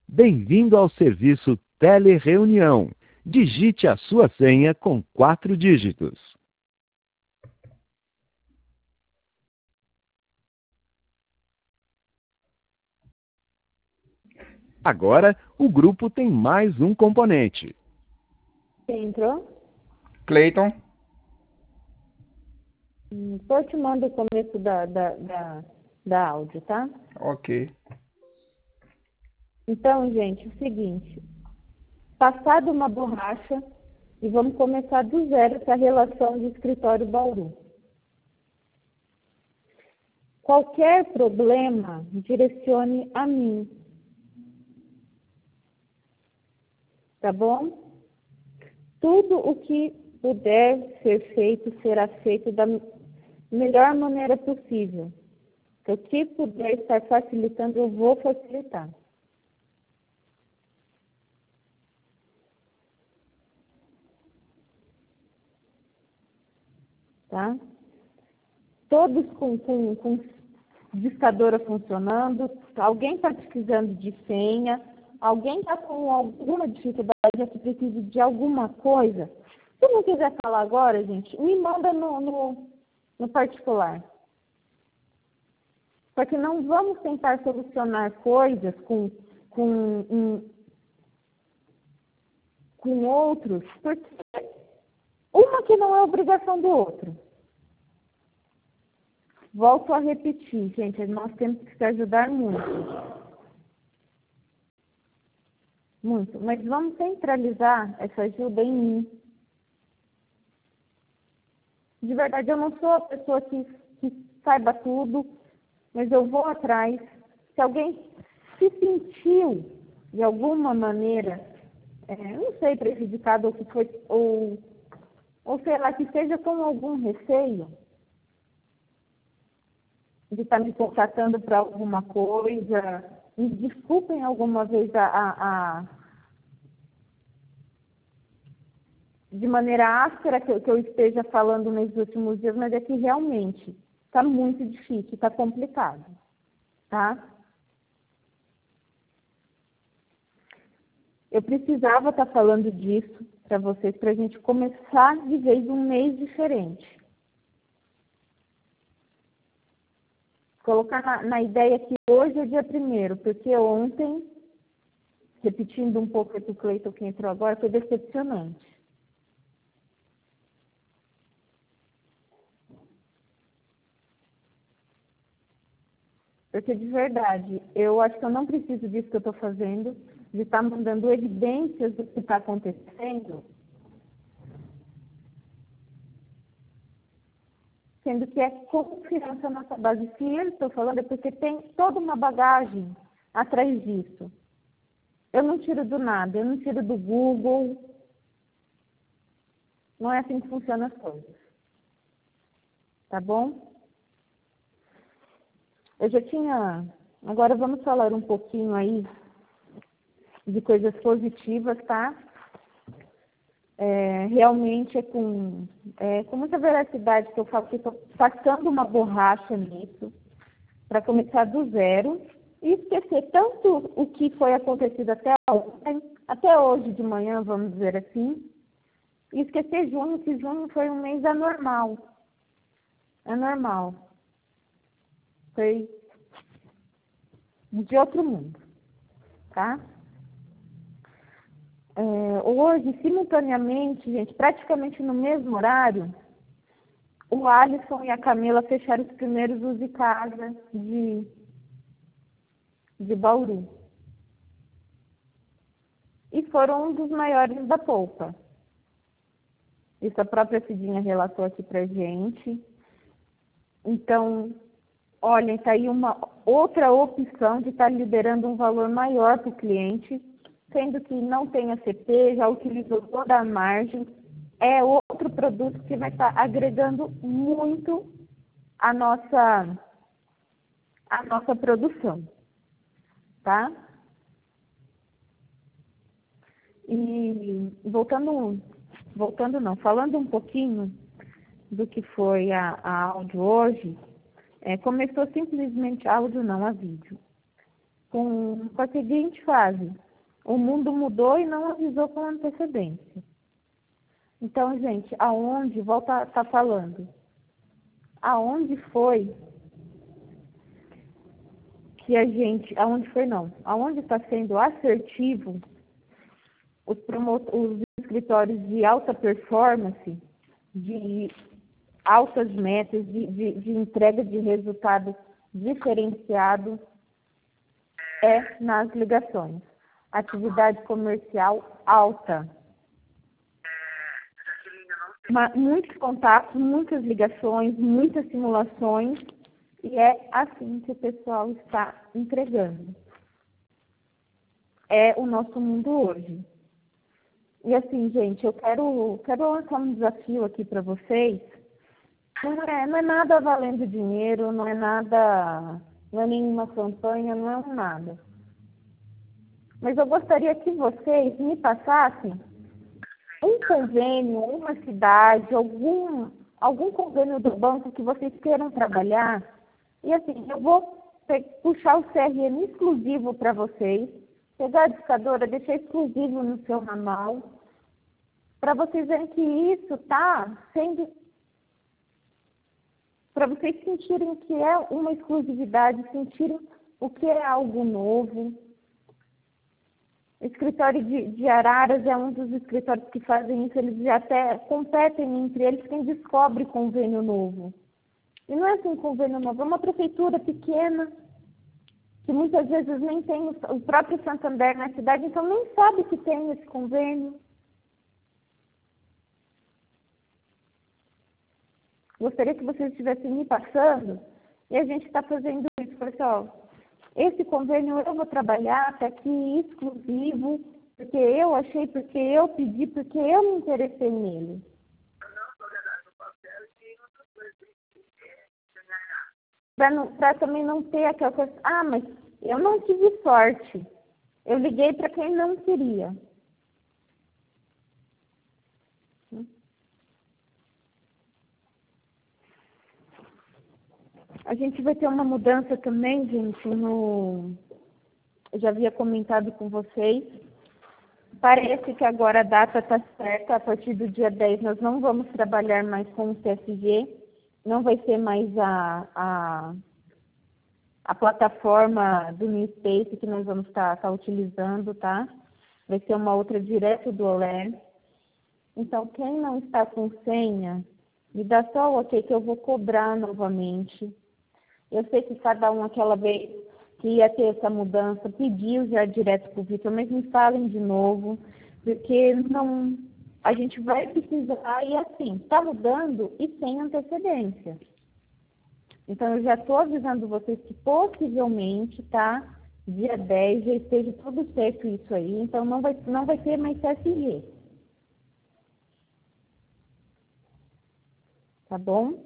Bem-vindo ao serviço Telereunião. Digite a sua senha com 4 dígitos. Agora, o grupo tem mais um componente. Quem entrou? Cleiton. Depois eu te mando o começo da áudio, tá? Ok. Então, gente, é o seguinte. Passado uma borracha e vamos começar do zero essa relação de escritório Bauru. Qualquer problema, direcione a mim. Tá bom? Tudo o que puder ser feito, será feito da melhor maneira possível. O que puder estar facilitando, eu vou facilitar. Tá? Todos com discadora funcionando, alguém está precisando de senha, alguém está com alguma dificuldade, que precisa de alguma coisa. Se não quiser falar agora, gente, me manda no particular. Porque não vamos tentar solucionar coisas com outros, porque uma que não é obrigação do outro. Volto a repetir, gente, nós temos que se ajudar muito. Muito. Mas vamos centralizar essa ajuda em mim. De verdade, eu não sou a pessoa que saiba tudo, mas eu vou atrás. Se alguém se sentiu, de alguma maneira, não sei, prejudicado, ou que foi, ou sei lá, que seja com algum receio de estar me contatando para alguma coisa, me desculpem alguma vez de maneira áspera que eu esteja falando nesses últimos dias, mas é que realmente está muito difícil, está complicado, tá? Eu precisava estar falando disso para vocês, para a gente começar de vez um mês diferente. Colocar na ideia que hoje é dia 1º, porque ontem, repetindo um pouco o Cleiton que entrou agora, foi decepcionante. Porque, de verdade, eu acho que eu não preciso disso que eu estou fazendo, de estar mandando evidências do que está acontecendo, sendo que é confiança na nossa base. Se eu estou falando, é porque tem toda uma bagagem atrás disso. Eu não tiro do nada, eu não tiro do Google. Não é assim que funcionam as coisas. Tá bom? Eu já tinha... Agora vamos falar um pouquinho aí de coisas positivas, tá? Realmente é com muita veracidade que eu falo que estou passando uma borracha nisso, para começar do zero e esquecer tanto o que foi acontecido até hoje de manhã, vamos dizer assim, e esquecer junho, que junho foi um mês anormal. Anormal. Foi de outro mundo, tá? Hoje, simultaneamente, gente, praticamente no mesmo horário, o Alisson e a Camila fecharam os primeiros Use Casa de Bauru. E foram um dos maiores da polpa. Isso a própria Cidinha relatou aqui pra gente. Então, olhem, está aí uma outra opção de estar liberando um valor maior para o cliente, sendo que não tem ACP, já utilizou toda a margem. É outro produto que vai estar agregando muito a nossa produção, tá? E falando um pouquinho do que foi a áudio hoje, começou simplesmente áudio, não a vídeo. com a seguinte frase: o mundo mudou e não avisou com antecedência. Então, gente, aonde, volta a estar falando, aonde foi que aonde está sendo assertivo os escritórios de alta performance, de altas metas, de entrega de resultado diferenciado, é nas ligações. Atividade comercial alta. Muitos contatos, muitas ligações, muitas simulações, e é assim que o pessoal está entregando. É o nosso mundo hoje. E assim, gente, eu quero lançar um desafio aqui para vocês. Não é nada valendo dinheiro, não é nenhuma campanha, não é nada. Mas eu gostaria que vocês me passassem um convênio, uma cidade, algum convênio do banco que vocês queiram trabalhar. E assim, eu vou puxar o CRM exclusivo para vocês, pegar a discadora, deixar exclusivo no seu ramal, para vocês verem que isso está sendo, para vocês sentirem que é uma exclusividade, sentirem o que é algo novo. O escritório de Araras é um dos escritórios que fazem isso, eles já até competem entre eles quem descobre convênio novo. E não é assim convênio novo, é uma prefeitura pequena, que muitas vezes nem tem o próprio Santander na cidade, então nem sabe que tem esse convênio. Gostaria que vocês estivessem me passando, e a gente está fazendo isso, pessoal. Esse convênio eu vou trabalhar até aqui exclusivo, porque eu achei, porque eu pedi, porque eu me interessei nele. Para também não ter aquela coisa, mas eu não tive sorte. Eu liguei para quem não queria. A gente vai ter uma mudança também, gente, eu já havia comentado com vocês. Parece que agora a data está certa, a partir do dia 10 nós não vamos trabalhar mais com o CSG, não vai ser mais a plataforma do NewSpace que nós vamos estar utilizando, tá? Vai ser uma outra direto do OLER. Então, quem não está com senha, me dá só o ok que eu vou cobrar novamente. Eu sei que cada um aquela vez que ia ter essa mudança pediu já direto para o Vitor, mas me falem de novo, porque não, a gente vai precisar, e assim, está mudando e sem antecedência. Então, eu já estou avisando vocês que possivelmente, tá, dia 10 já esteja tudo certo isso aí, então não vai ter mais CSG. Tá bom?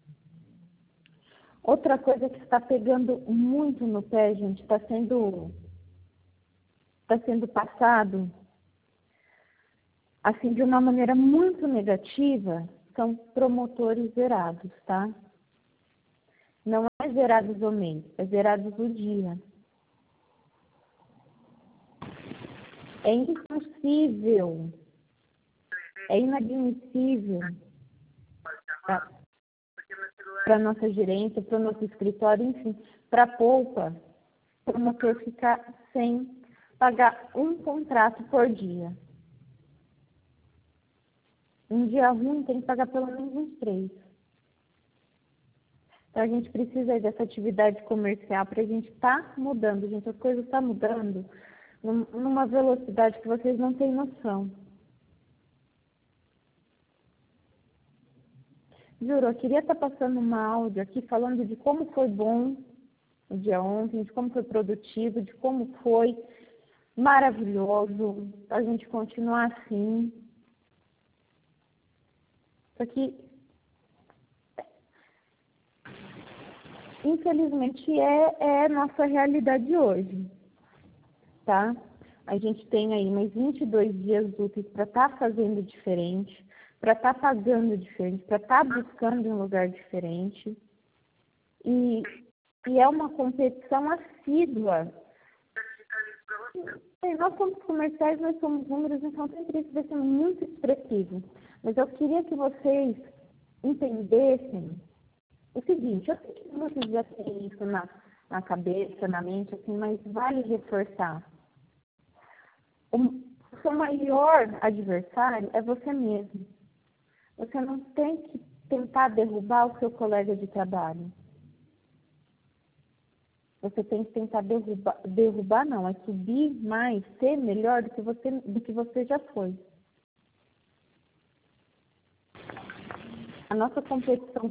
Outra coisa que está pegando muito no pé, gente, está sendo passado, assim, de uma maneira muito negativa, são promotores zerados, tá? Não é zerados o mês, é zerados o dia. É impossível, é inadmissível para a nossa gerência, para o nosso escritório, enfim, para a polpa, o promotor ficar sem pagar um contrato por dia. Um dia ruim tem que pagar pelo menos uns 3. Então, a gente precisa dessa atividade comercial para a gente estar mudando, gente. As coisas estão mudando numa velocidade que vocês não têm noção. Juro, eu queria estar passando uma áudio aqui falando de como foi bom o dia ontem, de como foi produtivo, de como foi maravilhoso a gente continuar assim. Só que, infelizmente, é a nossa realidade hoje, tá? A gente tem aí mais 22 dias úteis para estar fazendo diferente, para estar pagando diferente, para estar buscando um lugar diferente. E é uma competição assídua Nós somos comerciais, nós somos números, então sempre isso vai ser muito expressivo. Mas eu queria que vocês entendessem o seguinte, eu sei que vocês já têm isso na cabeça, na mente, assim, mas vale reforçar. O seu maior adversário é você mesmo. Você não tem que tentar derrubar o seu colega de trabalho. Você tem que tentar derrubar não, é subir mais, ser melhor do que você já foi. A nossa competição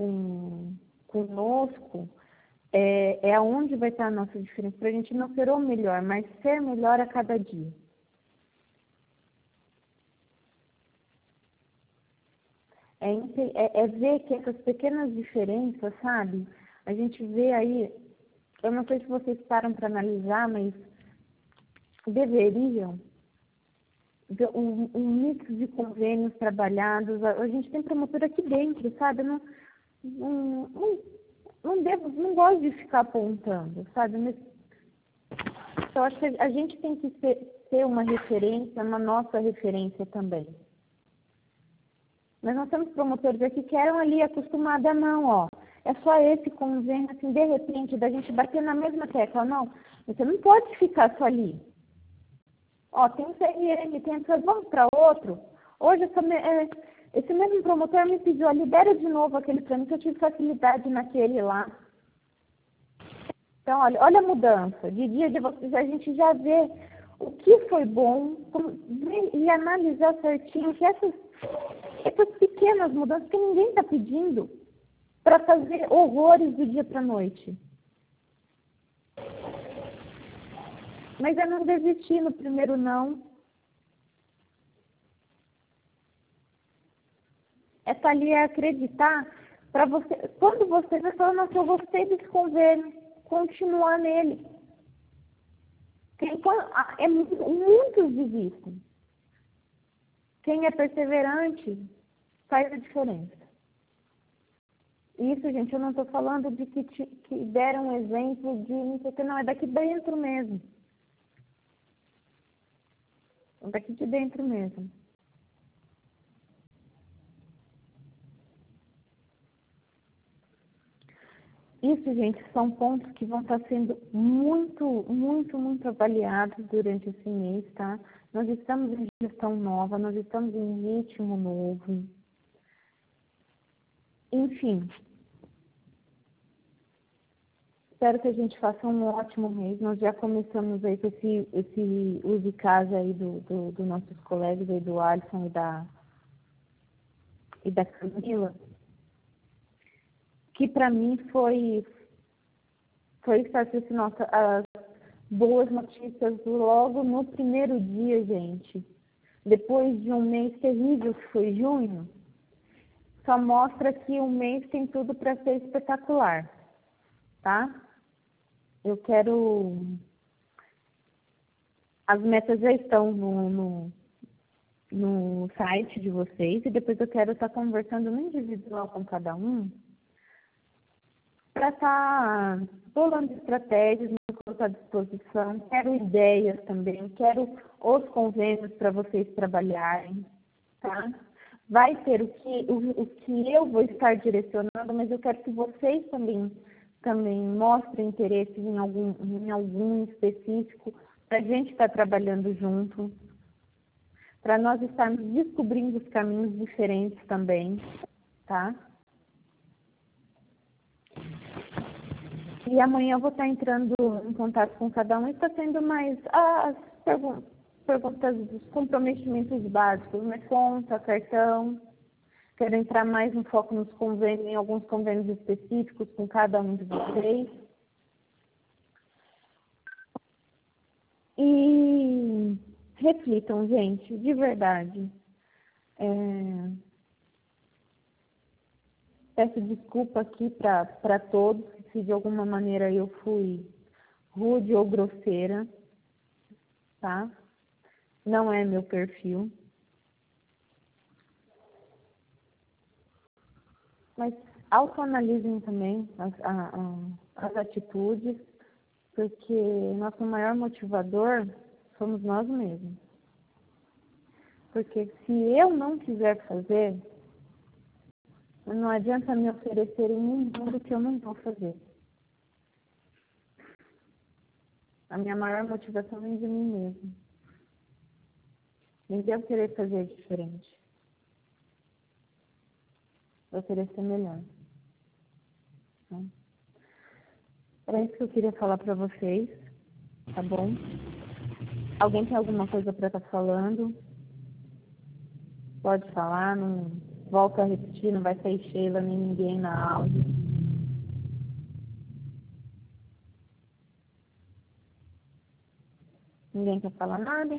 conosco é aonde vai estar a nossa diferença, para a gente não ser o melhor, mas ser melhor a cada dia. É ver que essas pequenas diferenças, sabe? A gente vê aí, eu não sei se vocês param para analisar, mas deveriam ver um mix de convênios trabalhados. A gente tem promotor aqui dentro, sabe? Não gosto de ficar apontando, sabe? Mas eu acho que a gente tem que ser uma referência, uma nossa referência também. Mas nós temos promotores aqui que eram ali acostumados a não, ó. É só esse convênio, assim, de repente, da gente bater na mesma tecla. Não, você não pode ficar só ali. Ó, tem um CRM, tem essas, vamos para outro. Hoje, esse mesmo promotor me pediu, ó, libera de novo aquele para mim, que eu tive facilidade naquele lá. Então, olha a mudança. De dia de vocês, a gente já vê o que foi bom e analisar certinho que essas pequenas mudanças que ninguém está pedindo para fazer horrores do dia para a noite. Mas é não desistir no primeiro não. É estar ali a acreditar para você. Quando você vai falar, nossa, eu gostei desse convênio, continuar nele. Muitos desistem. Quem é perseverante faz a diferença. Isso, gente, eu não estou falando de que deram um exemplo de não sei o que, não, é daqui dentro mesmo. É daqui de dentro mesmo. Isso, gente, são pontos que vão estar sendo muito, muito, muito avaliados durante esse mês, tá? Nós estamos em gestão nova, nós estamos em ritmo novo. Enfim, espero que a gente faça um ótimo mês. Nós já começamos aí com esse uso de casa aí dos nossos colegas aí, do Alisson e da Camila, que para mim foi estar assim, nossa, as boas notícias logo no primeiro dia, gente. Depois de um mês terrível que foi junho, só mostra que o mês tem tudo para ser espetacular, tá? Eu quero... As metas já estão no site de vocês e depois eu quero estar conversando no individual com cada um para estar bolando estratégias, me colocar à disposição. Quero ideias também, quero os convênios para vocês trabalharem, tá? Vai ter o que eu vou estar direcionando, mas eu quero que vocês também mostrem interesse em algum específico, para a gente estar trabalhando junto, para nós estarmos descobrindo os caminhos diferentes também, tá? E amanhã eu vou estar entrando em contato com cada um e está sendo mais as perguntas dos comprometimentos básicos, né? Conta, cartão. Quero entrar mais no foco nos convênios, em alguns convênios específicos com cada um de vocês. E reflitam, gente, de verdade. Peço desculpa aqui para todos, se de alguma maneira eu fui rude ou grosseira, tá? Não é meu perfil. Mas autoanalisem também as atitudes Porque nosso maior motivador somos nós mesmos. Porque se eu não quiser fazer, não adianta me oferecerem um mundo que eu não vou fazer. A minha maior motivação vem de mim mesmo. Ninguém vai querer fazer diferente. Vou querer ser melhor. Era isso que eu queria falar para vocês, tá bom? Alguém tem alguma coisa para estar falando? Pode falar, não volta a repetir, não vai sair Sheila nem ninguém na aula. Ninguém quer falar nada?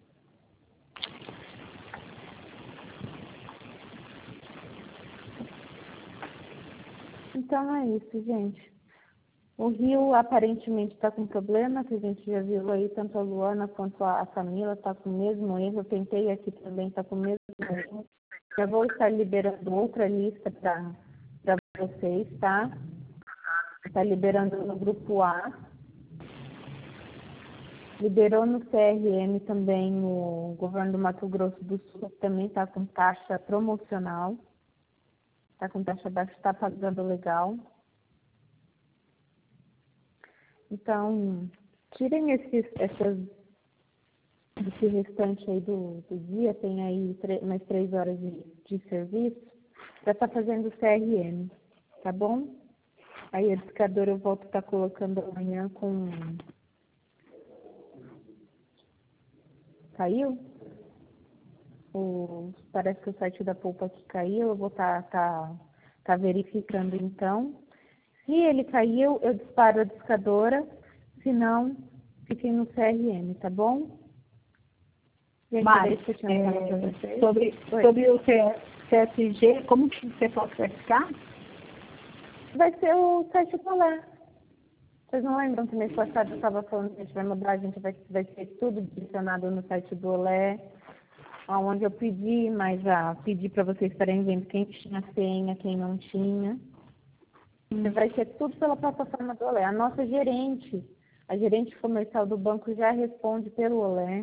Então é isso, gente. O Rio aparentemente está com problema, que a gente já viu aí, tanto a Luana quanto a Camila está com o mesmo erro. Eu tentei aqui também, está com o mesmo erro. Já vou estar liberando outra lista para vocês, tá? Está liberando no grupo A. Liberou no CRM também o governo do Mato Grosso do Sul, que também está com taxa promocional. Está com taxa baixa, está pagando legal. Então, tirem esse restante aí do dia, tem aí mais 3 horas de serviço, para estar fazendo o CRM, tá bom? Aí a discadora eu volto a estar colocando amanhã com... Caiu? Parece que o site da Poupa aqui caiu, eu vou estar verificando então. Se ele caiu, eu disparo a discadora, se não, fiquem no CRM, tá bom? Mari, sobre o CSG, como que você pode certificar? Vai ser o site do Olé. Vocês não lembram que mês passado eu estava falando que a gente vai mudar, a gente vai ser tudo direcionado no site do Olé, onde eu pedi, mas já pedi para vocês estarem vendo quem tinha senha, quem não tinha. Vai ser tudo pela plataforma do Olé. A nossa gerente, a gerente comercial do banco já responde pelo Olé.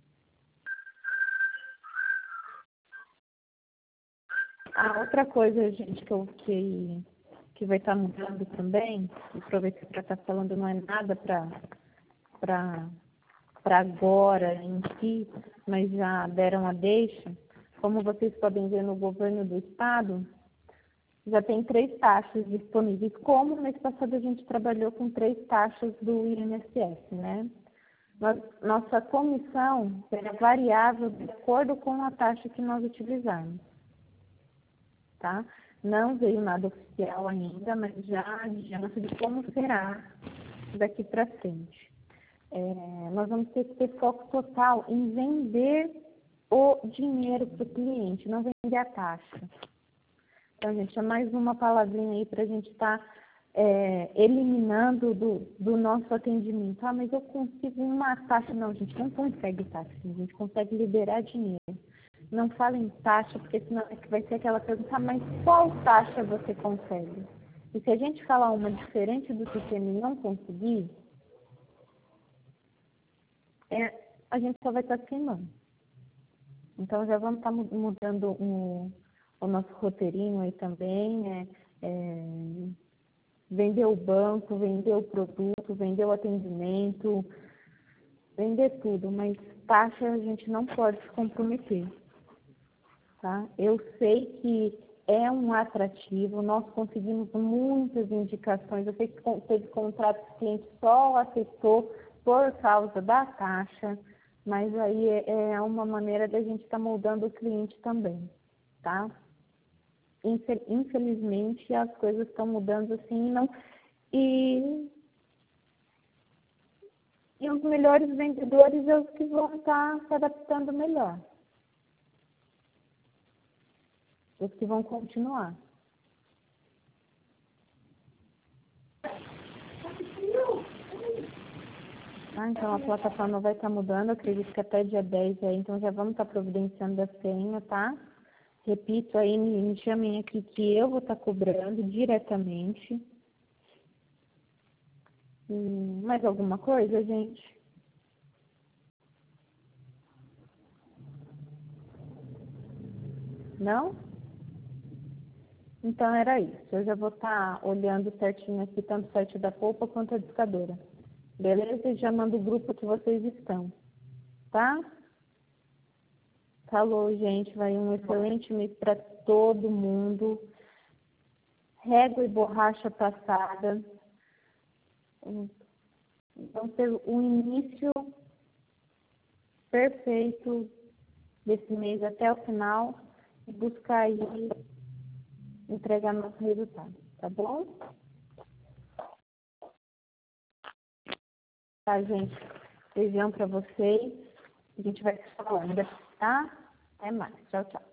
A outra coisa, gente, que vai estar mudando também, aproveitei para estar falando, não é nada para agora em si, mas já deram a deixa. Como vocês podem ver no governo do estado, já tem 3 taxas disponíveis, como no mês passado a gente trabalhou com 3 taxas do INSS, né? Nossa comissão será variável de acordo com a taxa que nós utilizarmos, tá? Não veio nada oficial ainda, mas já adianta de como será daqui para frente. Nós vamos ter que ter foco total em vender o dinheiro para o cliente, não vender a taxa. Então, gente, é mais uma palavrinha aí para a gente estar eliminando do nosso atendimento. Ah, mas eu consigo uma taxa. Não, a gente não consegue taxa, a gente consegue liberar dinheiro. Não fala em taxa, porque senão vai ser aquela pergunta, mas qual taxa você consegue? E se a gente falar uma diferente do sistema e não conseguir, a gente só vai estar queimando. Então, já vamos estar mudando o nosso roteirinho aí também, vender o banco, vender o produto, vender o atendimento, vender tudo, mas taxa a gente não pode se comprometer, tá? Eu sei que é um atrativo, nós conseguimos muitas indicações, eu sei que teve contrato que o cliente só aceitou por causa da taxa, mas aí é uma maneira da gente estar moldando o cliente também, tá? Infelizmente, as coisas estão mudando assim, e os melhores vendedores é os que vão estar se adaptando melhor. Os que vão continuar. Então a plataforma vai estar mudando, acredito que até dia 10 aí, então já vamos estar providenciando a senha, tá? Repito aí, me chamem aqui que eu vou estar cobrando diretamente. Mais alguma coisa, gente? Não? Então era isso. Eu já vou estar olhando certinho aqui, tanto o site da polpa quanto a discadora. Beleza? E já mando o grupo que vocês estão. Tá? Falou, gente. Vai um excelente mês para todo mundo. Régua e borracha passada. Vão ter um início perfeito desse mês até o final e buscar aí entregar nosso resultado, tá bom? Tá, gente? Beijão pra vocês. A gente vai se falando, tá? Até mais. Tchau, tchau.